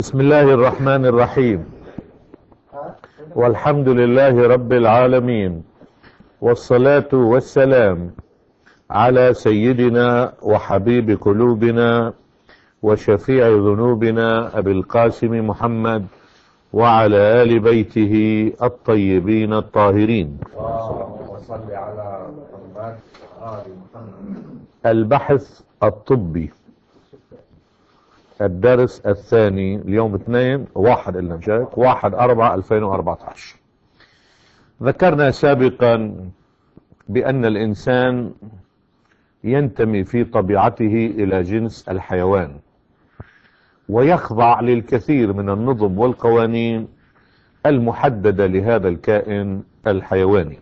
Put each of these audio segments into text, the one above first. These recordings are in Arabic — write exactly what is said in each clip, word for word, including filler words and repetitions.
بسم الله الرحمن الرحيم. والحمد لله رب العالمين، والصلاة والسلام على سيدنا وحبيب قلوبنا وشفيع ذنوبنا أبي القاسم محمد وعلى آل بيته الطيبين الطاهرين. وصل على محمد آل محمد. البحث الطبي، الدرس الثاني، اليوم اثنين واحد إلا مشارك واحد أربعة ألفين وأربعة عشر. ذكرنا سابقا بأن الإنسان ينتمي في طبيعته إلى جنس الحيوان، ويخضع للكثير من النظم والقوانين المحددة لهذا الكائن الحيواني.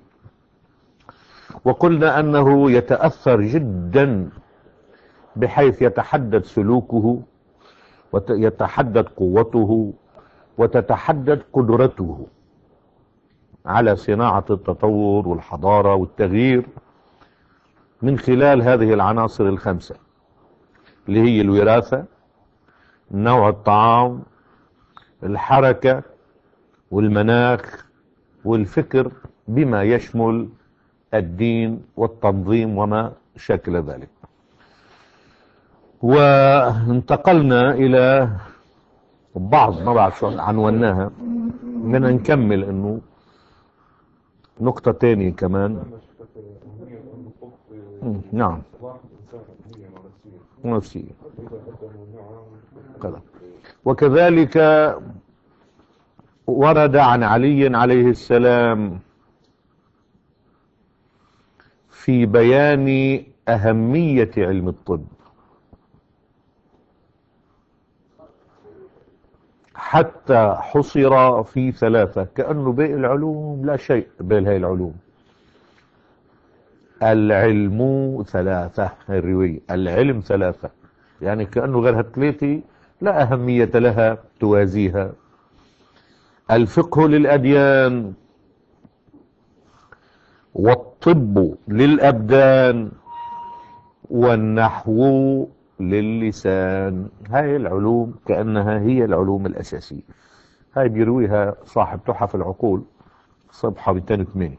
وقلنا أنه يتأثر جدا بحيث يتحدد سلوكه ويتحدد قوته وتتحدد قدرته على صناعة التطور والحضارة والتغيير من خلال هذه العناصر الخمسة اللي هي الوراثة، نوع الطعام، الحركة، والمناخ، والفكر، بما يشمل الدين والتنظيم وما شكل ذلك. وانتقلنا إلى بعض ما بعد عنوناها، بدنا نكمل انه نقطة تانية كمان. نعم، نفسية. وكذلك ورد عن علي عليه السلام في بيان أهمية علم الطب حتى حصر في ثلاثة، كأنه باقي العلوم لا شيء بين هاي العلوم. العلم ثلاثة، هاي الرواية، العلم ثلاثة، يعني كأنه غير هالثلاثة لا أهمية لها توازيها. الفقه للأديان، والطب للأبدان، والنحو للسان. هاي العلوم كأنها هي العلوم الأساسية. هاي بيرويها صاحب تحف العقول صفحة مئتين وثمانية.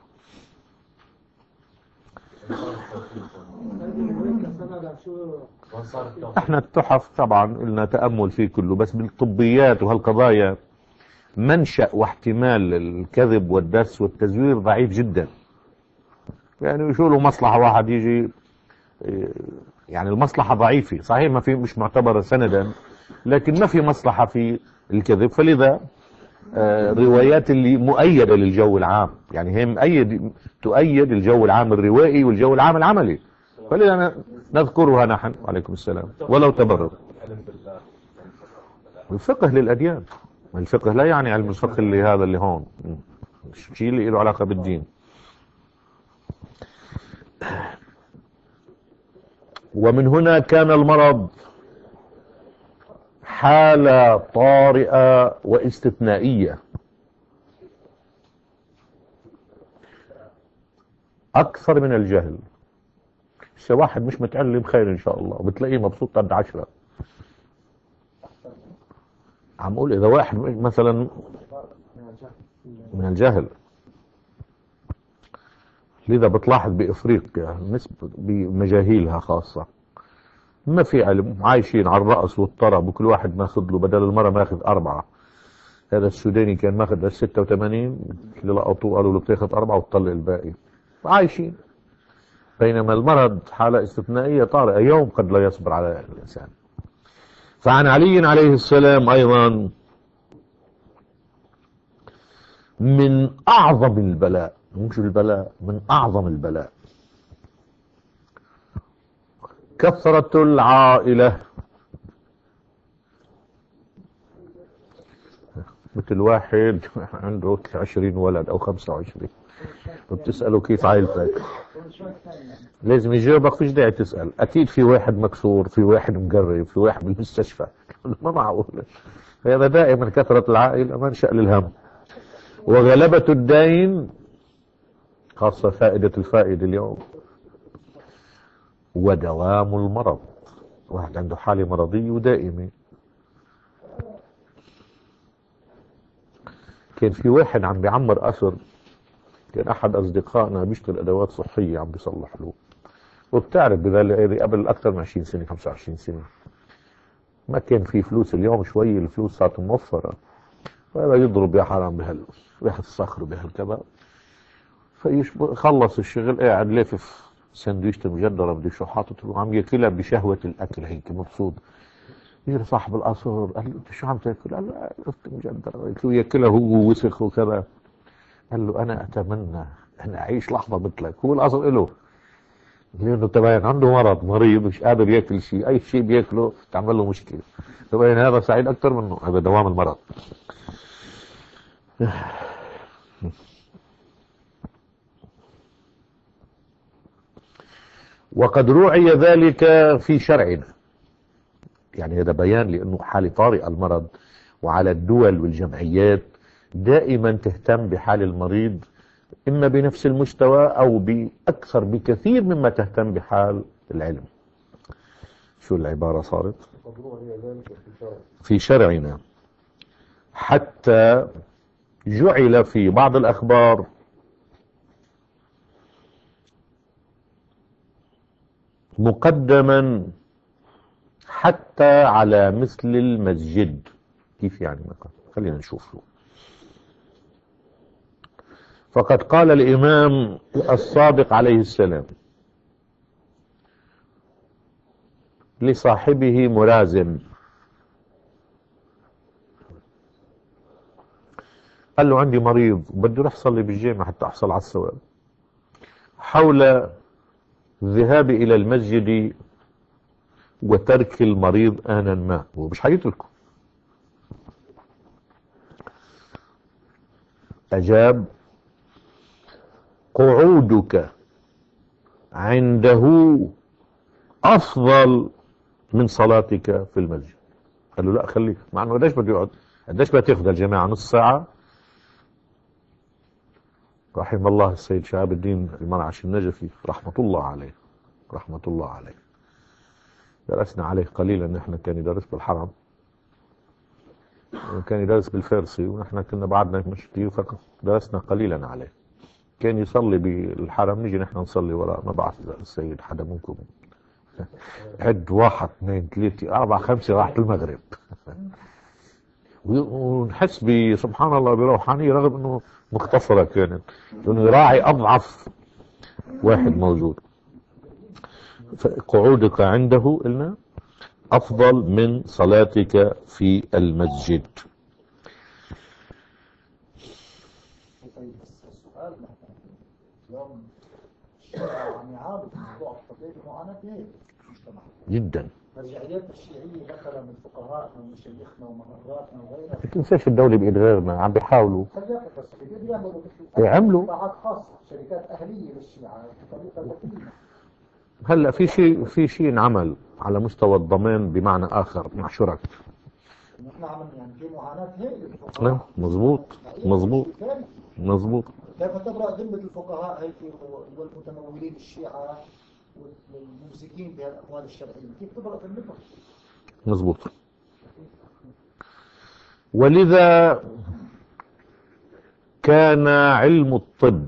احنا التحف طبعا لنا تأمل فيه كله، بس بالطبيات وهالقضايا منشأ واحتمال الكذب والدس والتزوير ضعيف جدا. يعني شو له مصلحة واحد يجي، يعني المصلحة ضعيفة صحيح، ما في، مش معتبرة سندا، لكن ما في مصلحة في الكذب. فلذا آه روايات اللي مؤيدة للجو العام، يعني هي مؤيد تؤيد الجو العام الروائي والجو العام العملي، فلذا نذكرها نحن. وعليكم السلام. ولو تبرر. الفقه للأديان، الفقه لا يعني علم الفقه اللي هذا اللي هون، شيء اللي له علاقة بالدين. ومن هنا كان المرض حالة طارئة واستثنائية أكثر من الجهل. بس واحد مش متعلم خير إن شاء الله، وبتلاقيه مبسوط قد عشرة. عم أقول إذا واحد مثلا من الجهل، لذا بتلاحظ بإفريقيا نسبة بمجاهيلها خاصة ما في علم، عايشين على الرأس والطرب، وكل واحد ماخذ له بدل المرة ماخذ أربعة. هذا السوداني كان ماخذ ستة وثمانين، اللي لقطوه قالوا له بتاخذ أربعة وتطلع الباقي، عايشين. بينما المرض حالة استثنائية طارئة، يوم قد لا يصبر على الإنسان. فعن علي عليه السلام أيضا من أعظم البلاء، مش البلاء، من أعظم البلاء كثرة العائلة. مثل واحد عنده عشرين ولد أو خمسة وعشرين، وبتسأله كيف عائلتك، لازم يجاوبك، فيش داعي تسأل. أكيد في واحد مكسور، في واحد مقرب، في واحد بالمستشفى، ما معقول. فهذا دائما كثرة العائلة منشأ للهم. وغلبة الدين، خاصة فائدة الفائدة اليوم، ودوام المرض. واحد عنده حالة مرضية ودائمة، كان في واحد عم بيعمر قصر، كان احد اصدقائنا بيشتري ادوات صحيه عم بيصلح له، وبتعرف بذلك قبل اكثر من عشرين سنه خمسة وعشرين سنه ما كان في فلوس. اليوم شوي الفلوس صارت موفره، فهذا يضرب يا حرام بهال ريحه الصخر بهالكذا. فخلص الشغل قاعد لافف سندويشة المجدرة بدي شو حاطط له عم ياكلها بشهوة الأكل هيك مبسوط. يجي صاحب القصر قال له أنت شو عم تاكل؟ قال له عرفت مجدرة. قلت له ياكلها هو وسخ وكذا. قال له أنا أتمنى أن أعيش لحظة مثلك. هو القصر له لأنه تبين عنده مرض، مريض مش قادر ياكل شيء، أي شيء بياكله تعمل له مشكلة. تبين هذا سعيد أكثر منه، هذا دوام المرض. وقد روعي ذلك في شرعنا، يعني هذا بيان لأنه حال طارئ المرض، وعلى الدول والجمعيات دائما تهتم بحال المريض إما بنفس المستوى أو بأكثر بكثير مما تهتم بحال العلم. شو العبارة صارت؟ في شرعنا، حتى جعل في بعض الأخبار مقدما حتى على مثل المسجد. كيف يعني؟ خلينا نشوف له. فقد قال الإمام الصادق عليه السلام لصاحبه مرازم، قال له عندي مريض وبدي اروح اصلي بالجامع حتى احصل على الثواب، حول الذهاب الى المسجد وترك المريض آنا ما. هو مش حيتركه. أجاب قعودك عنده أفضل من صلاتك في المسجد. قال له لا خليك، مع انه قديش بده يقعد؟ قديش بتاخذ الجماعة؟ نص ساعة؟ رحم الله السيد شهاب الدين المنعش النجفي رحمة الله عليه، رحمة الله عليه. درسنا عليه قليلا، نحن كان يدرس بالحرم وكان يدرس بالفارسي، ونحن كنا بعدنا مش كثير فدرسنا قليلا عليه. كان يصلي بالحرم، نيجي نحن نصلي وراء. ما بعرف اذا السيد حدا منكم عد واحد اثنين ثلاثة أربعة خمسة راحت المغرب. ونحس سبحان الله بروحانية رغم انه مختصرة كانت، لانه يراعي اضعف واحد موجود. فقعودك عنده قلنا افضل من صلاتك في المسجد. السؤال اليوم عم يعارض موضوع التطبيق المعاناة في المجتمع جدا. مرجعيات الشيعية مثلا من فقهائنا ومشايخنا ومهراتنا وغيرها، ما تنساش الدولة بإيد غيرنا، عم بيحاولوا بس بيعملوا يعملوا قطاعات خاصة، شركات أهلية للشيعة بطريقة ذكية. هلا في شيء في شيء انعمل على مستوى الضمان بمعنى آخر مع شرك. نحن عم يعني في معاناة هائلة لا للفقهاء. مظبوط مظبوط مظبوط. كيف تبرأ ذمة الفقهاء هيك والمتمولين الشيعة والممسكين بهالأقوال الشرعية؟ كيف تبرأ ذمتهم؟ مظبوط. ولذا كان علم الطب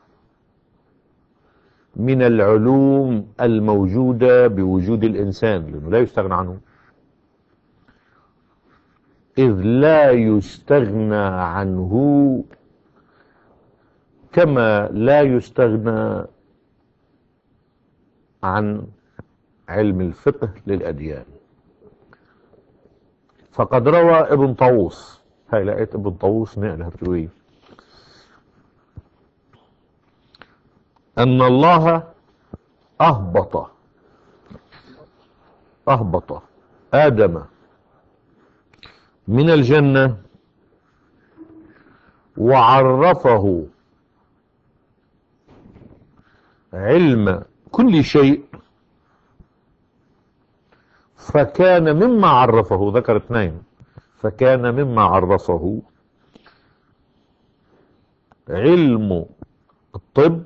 من العلوم الموجودة بوجود الإنسان، لأنه لا يستغنى عنه، إذ لا يستغنى عنه كما لا يستغنى عن علم الفقه للأديان. فقد روى ابن طاووس، هاي لقيت ابن طاووس نقلها بترويه، أن الله أهبط أهبط آدم من الجنة وعرفه علم كل شيء، فكان مما عرفه، ذكر اثنين، فكان مما عرفه علم الطب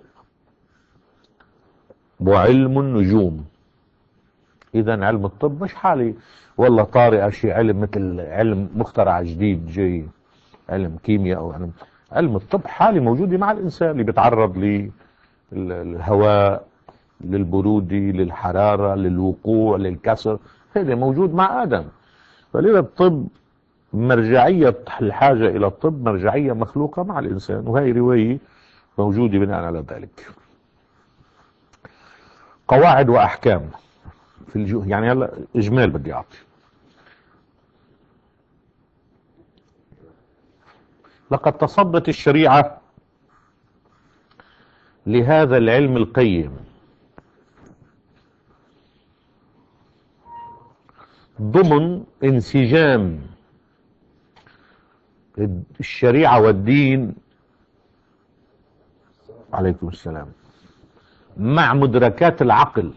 وعلم النجوم. إذا علم الطب مش حالي والله طارئ شيء علم مثل علم مخترع جديد جاي، علم كيمياء أو علم علم الطب حالة موجودة مع الإنسان اللي بيتعرض للهواء، للبرودة، للحرارة، للوقوع، للكسر، هذا موجود مع آدم. فلذا الطب مرجعية، الحاجة إلى الطب مرجعية مخلوقة مع الإنسان، وهي رواية موجودة بناء على ذلك. قواعد وأحكام في الجو، يعني هلا إجمال بدي أعطي. لقد تصدت الشريعة لهذا العلم القيم ضمن انسجام الشريعة والدين عليكم السلام مع مدركات العقل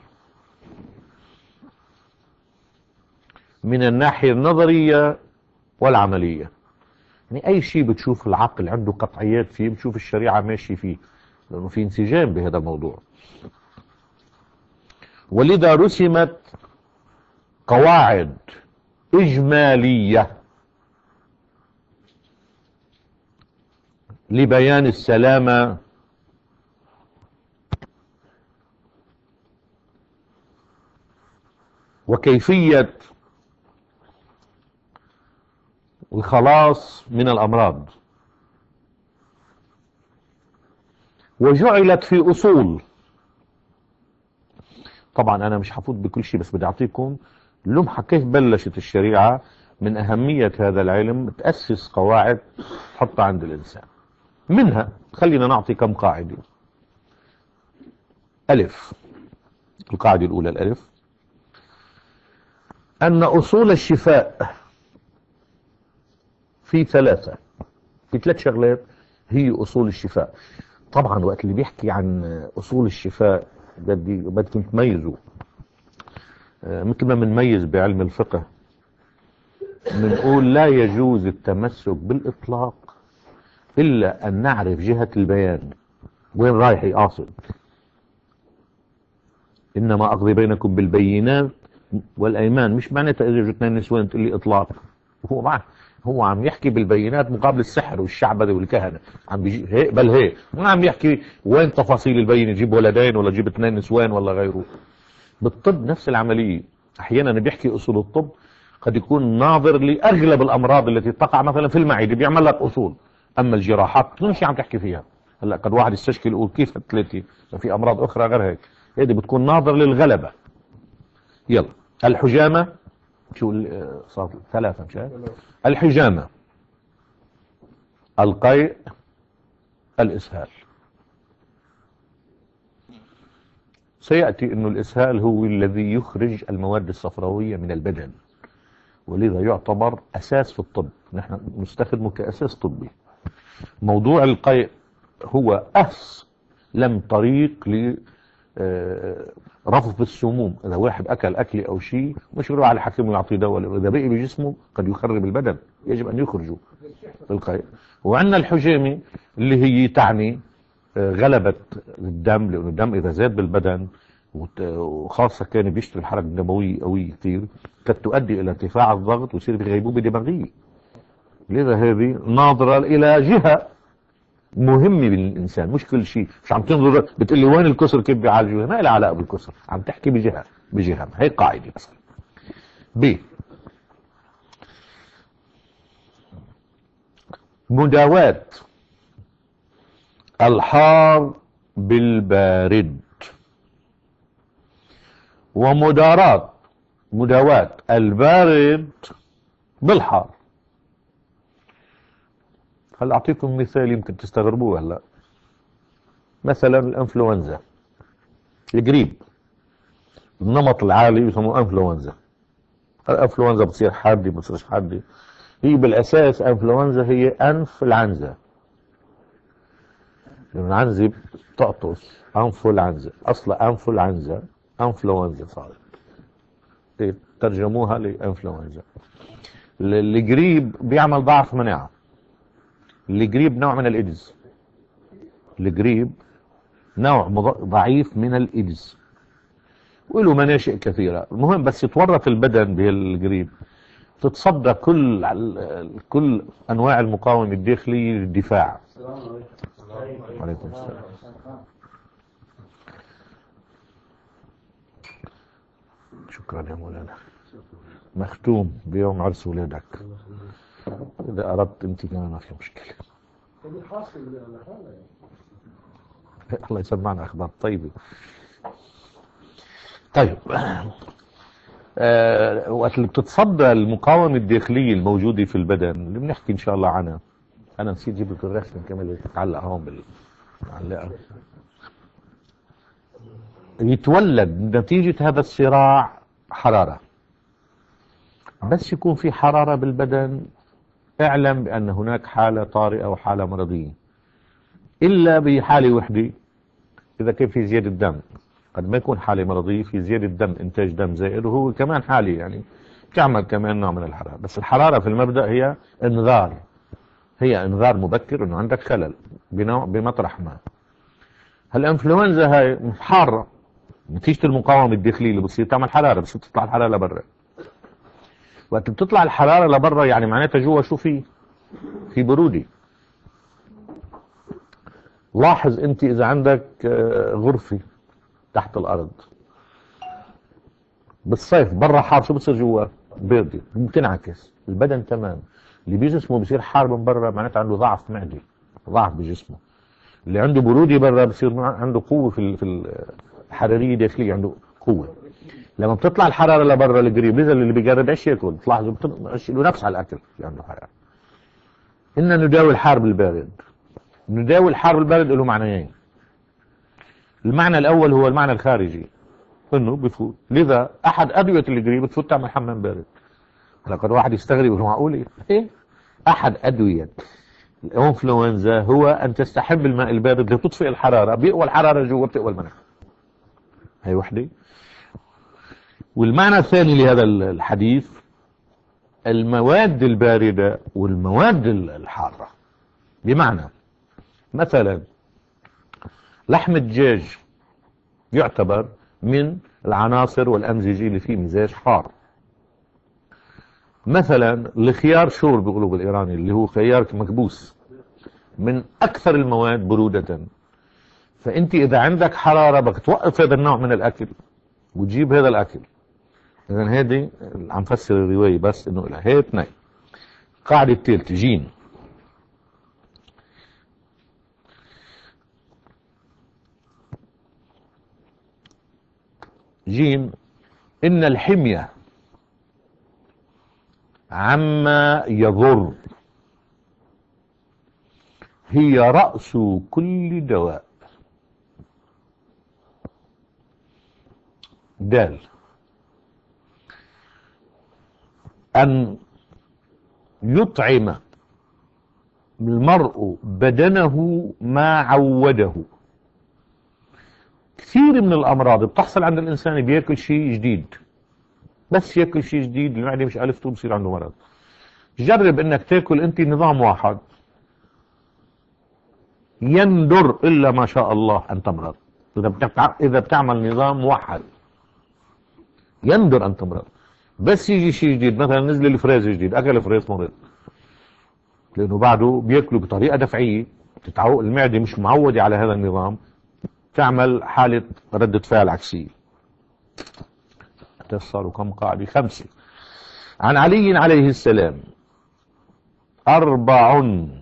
من الناحية النظرية والعملية. يعني أي شيء بتشوف العقل عنده قطعيات فيه، بتشوف الشريعة ماشي فيه، لأنه في انسجام بهذا الموضوع. ولذا رسمت قواعد إجمالية لبيان السلامة وكيفية الخلاص من الأمراض، وجعلت في أصول. طبعا أنا مش هفوت بكل شيء، بس بدي أعطيكم لمحة كيف بلشت الشريعة من أهمية هذا العلم تأسس قواعد تحطها عند الإنسان. منها خلينا نعطي كم قاعدة. ألف، القاعدة الأولى الألف، أن أصول الشفاء في ثلاثة، في ثلاث شغلات هي أصول الشفاء. طبعا وقت اللي بيحكي عن أصول الشفاء بدي بدكم تميزوا، مثل ما بنميز بعلم الفقه بنقول لا يجوز التمسك بالإطلاق إلا أن نعرف جهة البيان وين رايح يقاصد. إنما أقضي بينكم بالبينات والأيمان، مش معناتها إذا جو اثنين نسوان تقول لي إطلاق. هو معه هو عم يحكي بالبينات مقابل السحر والشعبذة والكهنة، عم بيجي هيك بل هيك، ما عم يحكي وين تفاصيل البينة، جيب ولدين ولا جيب اثنين نسوان ولا غيره. بالطب نفس العملية، أحيانا بيحكي أصول الطب قد يكون ناظر لأغلب الأمراض التي تقع مثلا في المعدة بيعمل لك أصول، أما الجراحات مش عم تحكي فيها. هلا قد واحد يستشكل يقول كيف هالثلاثة في أمراض أخرى غير هيك، هذه بتكون ناظر للغلبة. يلا الحجامة، شو صار ثلاثة مشان الحجامة، القيء، الإسهال. سيأتي أنه الإسهال هو الذي يخرج المواد الصفراوية من البدن، ولذا يعتبر أساس في الطب، نحن نستخدمه كأساس طبي. موضوع القيء هو أسلم طريق ل رفض السموم. إذا واحد أكل أكل أو شيء مش يروح على الحكيم ويعطيه دواء، إذا بقي بجسمه قد يخرب البدن، يجب أن يخرجوا القيء. وعندنا الحجامة اللي هي تعني غلبة الدم، لأنه الدم إذا زاد بالبدن وخاصة كان بيشتغل الحركة الدموية قوية كثير قد تؤدي إلى ارتفاع الضغط ويصير في غيبوبة دماغية. لذا هذه ناظرة إلى جهة مهمة بالإنسان، مش كل شيء. مش عم تنظر بتقول لي وين الكسر كيف بيعالجوه، ما لها علاقة بالكسر، عم تحكي بجهة بجهة. هي قاعدة مثلا. ب مداواة الحار بالبارد، ومداراة مداواة البارد بالحار. هل أعطيكم مثال يمكن تستغربوه هلا. مثلا الانفلونزا، الجريب، النمط العالي يسموه انفلونزا. الانفلونزا بتصير حادة ما بتصيرش حادة، هي بالأساس انفلونزا هي أنف العنزة، لأن العنزة بتعطس، أنفل عنزة، أصلا أنفل عنزة انفلونزا صارت ترجموها لانفلونزا. الجريب بيعمل ضعف مناعة، الجريب نوع من الإيدز، الجريب نوع ضعيف من الإيدز وله مناشئ كثيرة. المهم بس يتورط البدن بهالجريب تتصدى كل كل انواع المقاومه الداخليه للدفاع. عليكم السلام. شكرا يا مولانا. مختوم بيوم عرس ولادك، اذا اردت انت كمان ما في مشكله. الله يسمعنا اخبار طيبه. طيب آه، وقت اللي بتتصدى المقاومة الداخلية الموجودة في البدن اللي بنحكي إن شاء الله عنها، أنا نسيت جيب لك الرسم كمان تتعلق هون بالمعلقة. يتولد نتيجة هذا الصراع حرارة. بس يكون في حرارة بالبدن اعلم بأن هناك حالة طارئة وحالة مرضية، إلا بحالة وحدة، إذا كان في زيادة دم. قد ما يكون حالة مرضية، في زيادة دم، إنتاج دم زائد، وهو كمان حالة يعني تعمل كمان نوع من الحرارة. بس الحرارة في المبدأ هي انذار، هي انذار مبكر إنه عندك خلل بنوع بمطرح ما. هالإنفلونزا هاي حارة نتيجة المقاومة الداخلية اللي بتصير تعمل حرارة، بس تطلع الحرارة لبرا. وقت بتطلع الحرارة لبرا يعني معناتها جوا شو في؟ في برودة. لاحظ أنت إذا عندك غرفة تحت الأرض بالصيف برا حار، شو بتصير جوا؟ باردة. بتنعكس البدن تمام. اللي بجسمه بصير حار من برا معناته عنده ضعف معدي، ضعف بجسمه. اللي عنده برودة برا بصير عنده قوة في في الحرارية داخلية، عنده قوة. لما بتطلع الحرارة لبرا القريب، لذا اللي بيقرب ايش ياكل؟ تلاحظوا له نفس على الأكل اللي عنده حرارة. إننا نداوي الحار بالبارد. نداوي الحار بالبارد له معنيين. المعنى الأول هو المعنى الخارجي، انه بفوت. لذا احد ادويه القريب بتفوت تعمل حمام بارد. هلا قد واحد يستغرب يقول معقول ايه؟ احد ادويه الانفلونزا هو ان تستحب الماء البارد لتطفئ الحراره، بيقوى الحراره جوا، بتقوى المناخ. هي وحده. والمعنى الثاني لهذا الحديث المواد البارده والمواد الحاره. بمعنى مثلا لحم الدجاج يعتبر من العناصر والأمزجة اللي فيه مزاج حار. مثلا الخيار شور بيقولوا بالإيراني، اللي هو خيار مكبوس، من أكثر المواد برودة. فأنت إذا عندك حرارة بدك توقف هذا النوع من الأكل وتجيب هذا الأكل. إذن هذه عم فسر الرواية بس إنه لها هي اثنين. قاعدة الثالثة جيم. جيم إن الحمية عما يضر هي رأس كل دواء. دال أن يطعم المرء بدنه ما عوده. كثير من الأمراض بتحصل عند الإنسان بياكل شيء جديد، بس ياكل شيء جديد المعدة مش ألفته بصير عنده مرض. جرب انك تاكل انت نظام واحد، يندر الا ما شاء الله ان تمرض. اذا بتع... اذا بتعمل نظام موحد يندر ان تمرض. بس يجي شيء جديد، مثلا نزل الفريز جديد، اكل فريز مرض، لانه بعده بياكله بطريقه دفعيه. تتعود المعده مش معوده على هذا النظام، تعمل حاله رده فعل عكسيه. صاروا كم قاعده؟ خمسه. عن علي عليه السلام أربع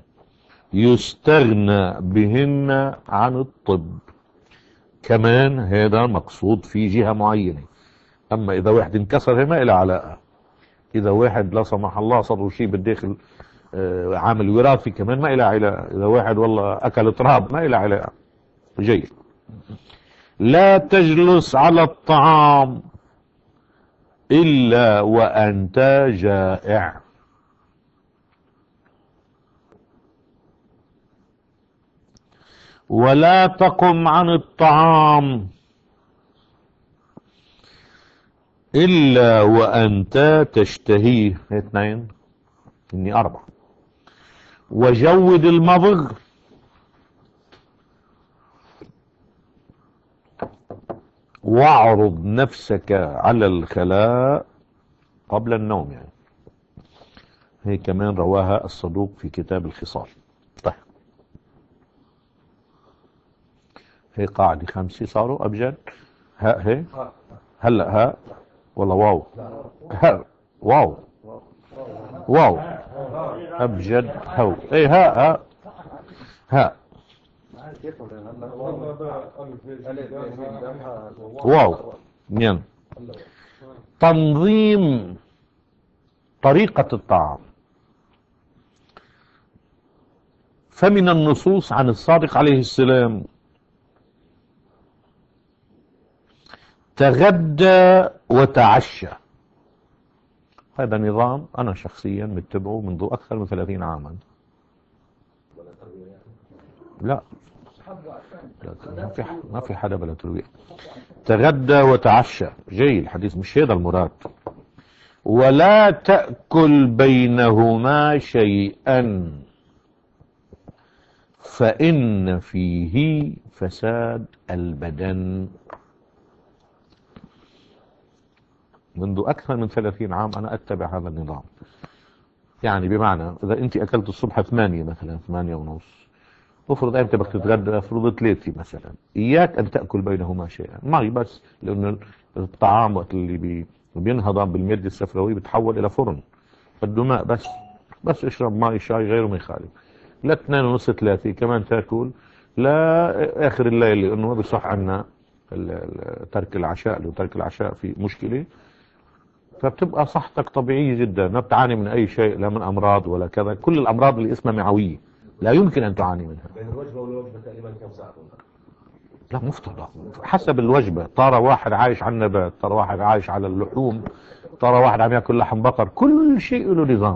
يستغنى بهن عن الطب. كمان هذا مقصود في جهة معينة. أما إذا واحد انكسر ما إلى علاقة. إذا واحد لا سمح الله صار شيء بالداخل عامل وراثي كمان ما إلى علاقة. إذا واحد والله أكل تراب ما إلى علاقة. جيد. لا تجلس على الطعام إلا وأنت جائع. ولا تقم عن الطعام إلا وأنت تشتهيه. اثنين إني أربع. وجود المضغ واعرض نفسك على الخلاء قبل النوم. يعني هي كمان رواها الصدوق في كتاب الخصال. طيب هي قاعدة خمسة صاروا أبجد. هاء هي هلا هاء ولا واو؟ هاء واو واو أبجد هو. اي هاء هاء هاء واو. ين تنظيم طريقة الطعام. فمن النصوص عن الصادق عليه السلام تغدى وتعشى. هذا نظام أنا شخصيا متبعه منذ أكثر من ثلاثين عاما. لا ما في ما في حدا بلا ترويع. تغدى وتعشى جاي الحديث، مش هذا المراد. ولا تأكل بينهما شيئا فإن فيه فساد البدن. منذ أكثر من ثلاثين عام أنا أتبع هذا النظام. يعني بمعنى إذا أنت أكلت الصبح ثمانية مثلا، ثمانية ونص، افرض أنت بدك تتغدى افرض ثلاثة مثلا، إياك أن تأكل بينهما شيئا. معي بس لأن الطعام وقت اللي بي بينهضم بالمادة الصفراوية بتحول إلى فرن، بده ماء بس. بس اشرب ماء شاي غيره ما يخالف. لا اثنين ونص ثلاثة كمان تاكل لا آخر الليل، لأنه ما بيصح عنا ترك العشاء. لو ترك العشاء في مشكلة، فبتبقى صحتك طبيعية جدا، ما بتعاني من أي شيء، لا من أمراض ولا كذا. كل الأمراض اللي اسمها معوية لا يمكن أن تعاني منها. بين الوجبة والوجبة تقريبا كم ساعة؟ لا مفترض حسب الوجبة. ترى واحد عايش على النبات، ترى واحد عايش على اللحوم، ترى واحد عم ياكل لحم بقر، كل شيء له نظام.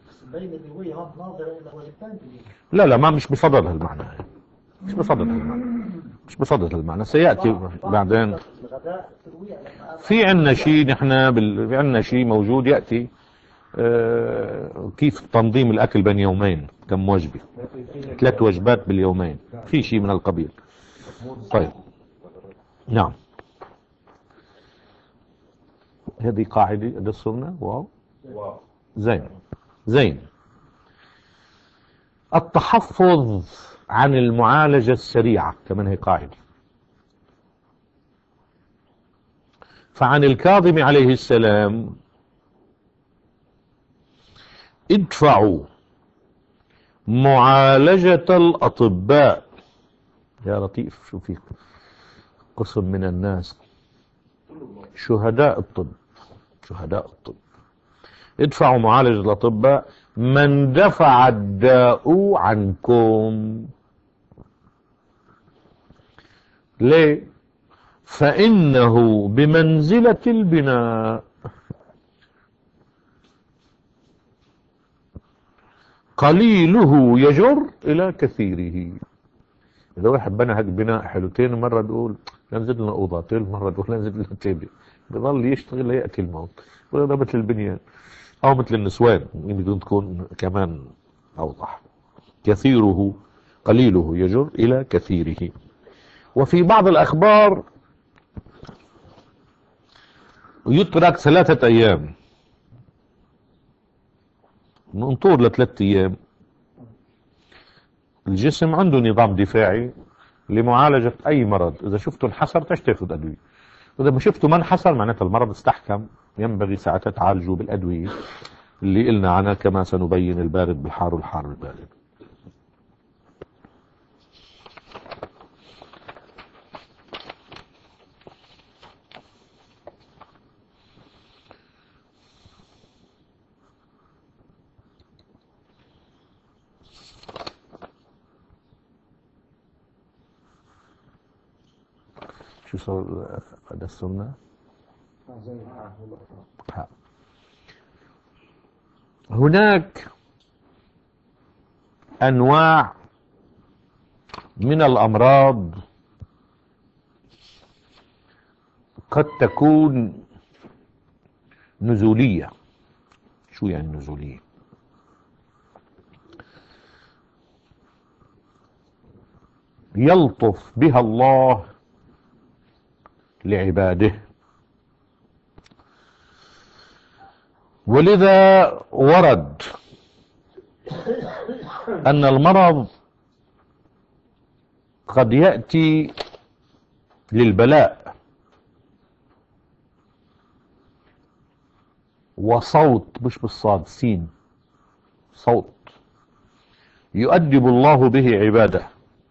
لا لا ما مش بصدد هالمعنى، مش بصدد هالمعنى، مش بصدد هالمعنى. سيأتي بعدين. في عنا شيء نحن بال... في عنا شيء موجود يأتي آه... كيف تنظيم الأكل بين يومين، كم وجبة، ثلاث وجبات باليومين، في شيء من القبيل. طيب نعم، هذه قاعدة درسنا. واو زين زين. التحفظ عن المعالجة السريعة كمان هي قاعدة. فعن الكاظم عليه السلام ادفعوا معالجة الأطباء. يا لطيف، شو في قسم من الناس شهداء الطب، شهداء الطب. ادفعوا معالجة الأطباء من دفع الداء عنكم. ليه؟ فإنه بمنزلة البناء، قليله يجر إلى كثيره. إذا واحد بنى هيك بناء حلوتين، مرة تقول ننزل لنا أوضتين، مرة تقول ننزل لنا تيبي، بضل يشتغل ليأكل موت. وهذا مثل البنيان أو مثل النسوان، بدون تكون كمان أوضح. كثيره قليله يجر إلى كثيره. وفي بعض الأخبار يترك ثلاثة أيام، ننطر لثلاثة أيام. الجسم عنده نظام دفاعي لمعالجة أي مرض. إذا شفته انحسر تاخذ أدوية، إذا ما شفته ما انحسر معناتها المرض استحكم، ينبغي ساعتها تعالجه بالأدوية اللي قلنا عنها، كما سنبين البارد بالحار والحار بالبارد. شو صار هذا السنة؟ هناك أنواع من الأمراض قد تكون نزولية. شو يعني نزولية؟ يلطف بها الله لعباده، ولذا ورد أن المرض قد يأتي للبلاء وصوت، مش بالصاد، سين، صوت يؤدب الله به عباده،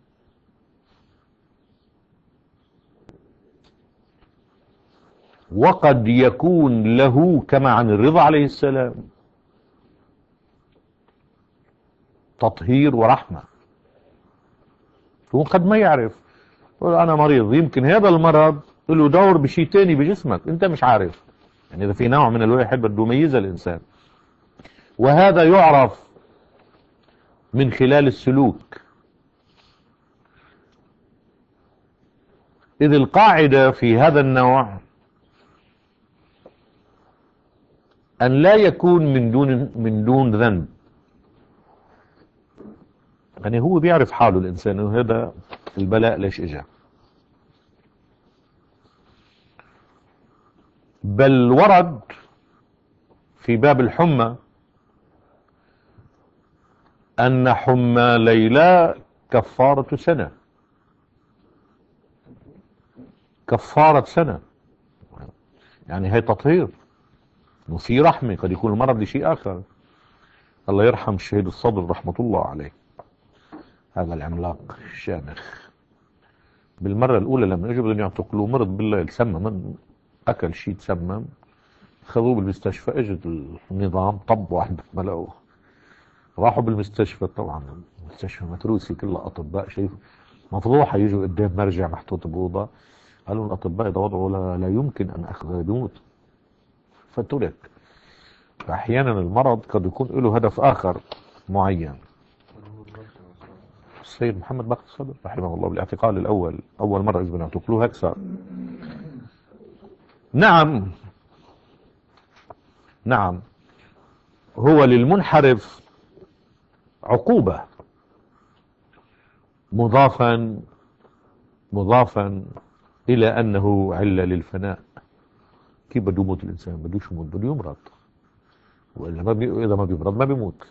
وقد يكون له كما عن الرضا عليه السلام تطهير ورحمة. هو قد ما يعرف، يقول أنا مريض، يمكن هذا المرض له دور بشيء تاني بجسمك أنت مش عارف. يعني إذا في نوع من الواحد بده يميزها الإنسان، وهذا يعرف من خلال السلوك. إذ القاعدة في هذا النوع أن لا يكون من دون من دون ذنب. يعني هو بيعرف حاله الإنسان وهذا البلاء ليش إجا. بل ورد في باب الحمى أن حمى ليلى كفارة سنة، كفارة سنة، يعني هي تطهير وفي رحمة. قد يكون المرض لشيء آخر. الله يرحم الشهيد الصدر رحمة الله عليه، هذا العملاق الشامخ، بالمرة الأولى لما اجوا بدهم يعتقلوه مرض بالليل، سمم، أكل شيء تسمم، خذوه بالمستشفى، اجت النظام طب واحد ملأوه، راحوا بالمستشفى. طبعا المستشفى متروسي كلها أطباء، شايف مفضوحة، يجوا قدام مرجع محطوط بأوضة، قالوا الأطباء إذا وضعوا لا, لا يمكن أن أخذه، بيموت، فترك. فأحيانا المرض قد يكون له هدف آخر معين. السيد محمد باقر الصدر رحمه الله بالاعتقال الأول، أول مرة إذا بنعتقلوه هيك صار. نعم نعم، هو للمنحرف عقوبة، مضافا مضافا إلى أنه علة للفناء. كيف بده يموت الإنسان؟ بدوش يموت، بده يمرض، وإلا ما بي... إذا ما بيمرض ما بيموت.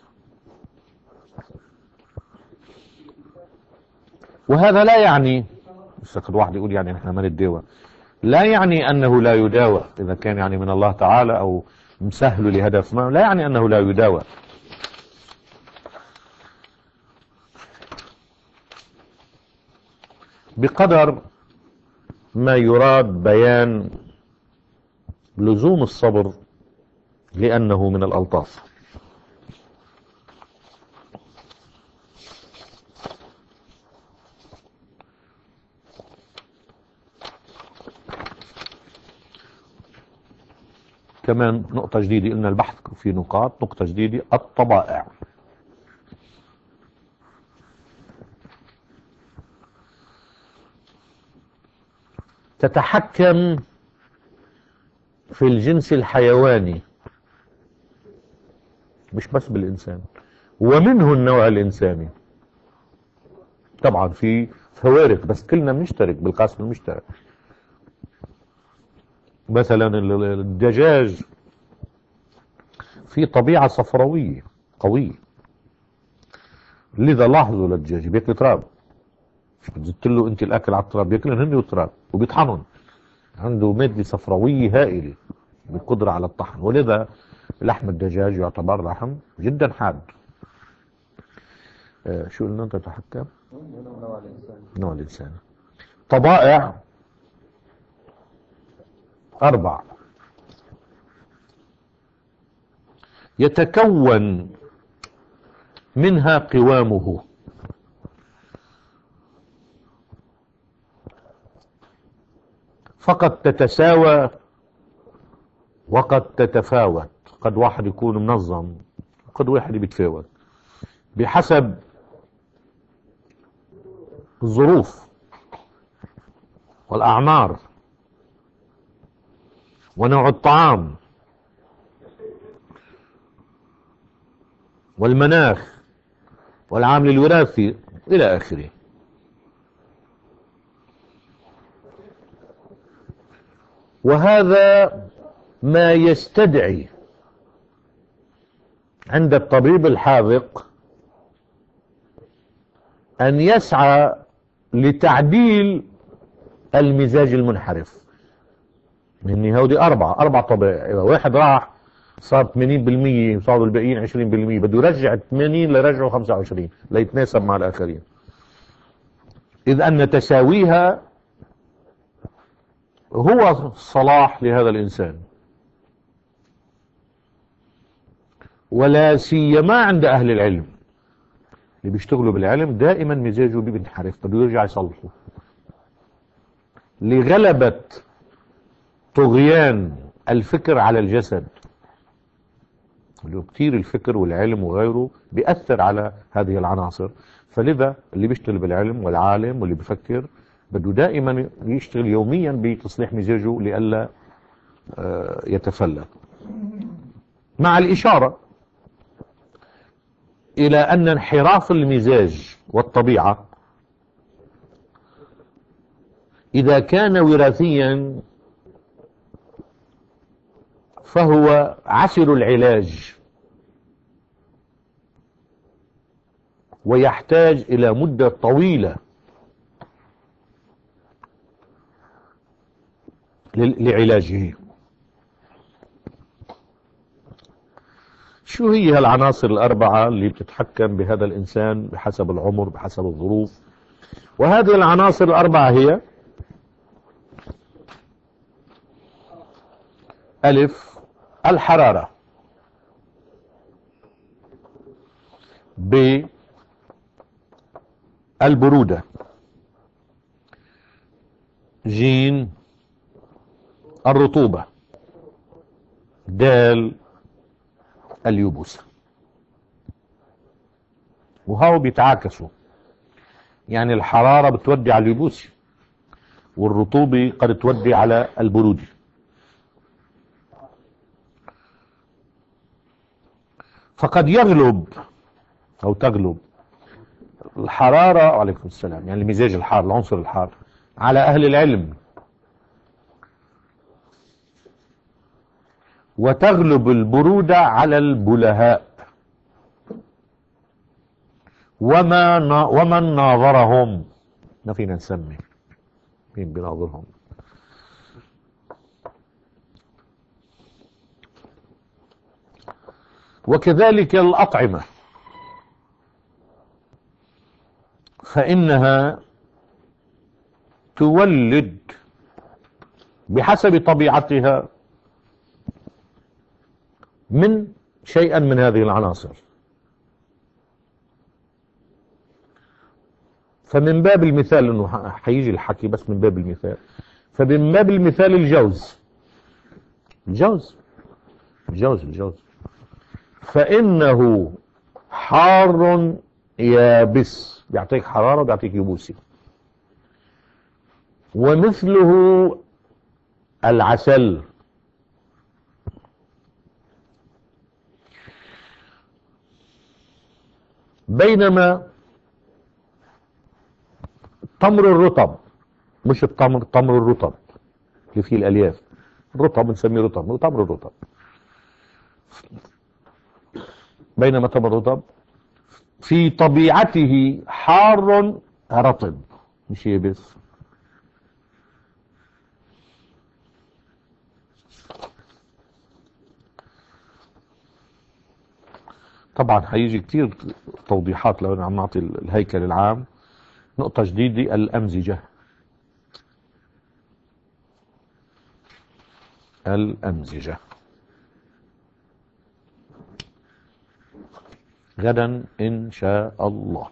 وهذا لا يعني، بس قد واحد يقول يعني نحن ما نتداوى، لا يعني أنه لا يداوى إذا كان يعني من الله تعالى أو مسهل لهدف ما، لا يعني أنه لا يداوى. بقدر ما يراد بيان لزوم الصبر لأنه من الألطاف. كمان نقطة جديدة، قلنا البحث في نقاط، نقطة جديدة الطبائع. تتحكم في الجنس الحيواني مش بس بالإنسان، ومنه النوع الإنساني. طبعا في فوارق بس كلنا بنشترك بالقاسم المشترك. مثلا الدجاج في طبيعة صفراوية قوية، لذا لاحظوا للدجاج بياكل تراب، مش بتزت له انت الاكل على التراب، بياكلهم هن وتراب وبيطحنهم، عنده مادة صفراوية هائلة بالقدرة على الطحن، ولذا لحم الدجاج يعتبر لحم جدا حاد. آه شو قلنا تتحكم؟ نوع الإنسان. طبائع أربع، يتكون منها قوامه. فقد تتساوى وقد تتفاوت، قد واحد يكون منظم وقد واحد بيتفاوت بحسب الظروف والأعمار ونوع الطعام والمناخ والعامل الوراثي إلى آخره. وهذا ما يستدعي عند الطبيب الحاذق أن يسعى لتعديل المزاج المنحرف. لأن هودي أربعة أربع طبائع، إذا واحد راح صار ثمانين بالمئة وصاروا الباقيين عشرين بالمئة، بده يرجع ثمانين ليرجعوا خمسة وعشرين ليتناسب مع الآخرين. إذ أن تساويها هو صلاح لهذا الإنسان، ولا سيما عند أهل العلم اللي بيشتغلوا بالعلم دائما مزاجه بينحرف، بده يرجع يصلحه لغلبة طغيان الفكر على الجسد. كثير الفكر والعلم وغيره بيأثر على هذه العناصر، فلذا اللي بيشتغل بالعلم والعالم واللي بيفكر بده دائما يشتغل يوميا بتصليح مزاجه لئلا يتفلت، مع الإشارة إلى أن انحراف المزاج والطبيعة إذا كان وراثيا فهو عسر العلاج، ويحتاج إلى مدة طويلة لعلاجه. شو هي العناصر الأربعة اللي بتتحكم بهذا الإنسان بحسب العمر بحسب الظروف؟ وهذه العناصر الأربعة هي: ألف الحرارة، ب البرودة، جيم الرطوبة، دال اليبوسة. وهو بيتعاكسوا، يعني الحرارة بتودي على اليبوسة والرطوبة قد تودي على البرودة. فقد يغلب أو تغلب الحرارة، وعليكم السلام، يعني المزاج الحار العنصر الحار على أهل العلم، وتغلب البرودة على البلهاء وما نا ومن ناظرهم. ما فينا نسمي مين بيناظرهم. وكذلك الأطعمة، فإنها تولد بحسب طبيعتها من شيئا من هذه العناصر. فمن باب المثال، انه حيجي الحكي بس من باب المثال، فمن باب المثال الجوز الجوز الجوز الجوز فإنه حار يابس، بيعطيك حرارة وبيعطيك يبوسي. ومثله العسل، بينما تمر الرطب، مش التمر، تمر الرطب اللي فيه الألياف، الرطب بنسميه رطب، تمر الرطب. بينما تمر الرطب في طبيعته حار رطب مش يابس. طبعا هيجي كتير توضيحات لو انا عم نعطي الهيكل العام. نقطة جديدة، الأمزجة. الأمزجة غدا إن شاء الله.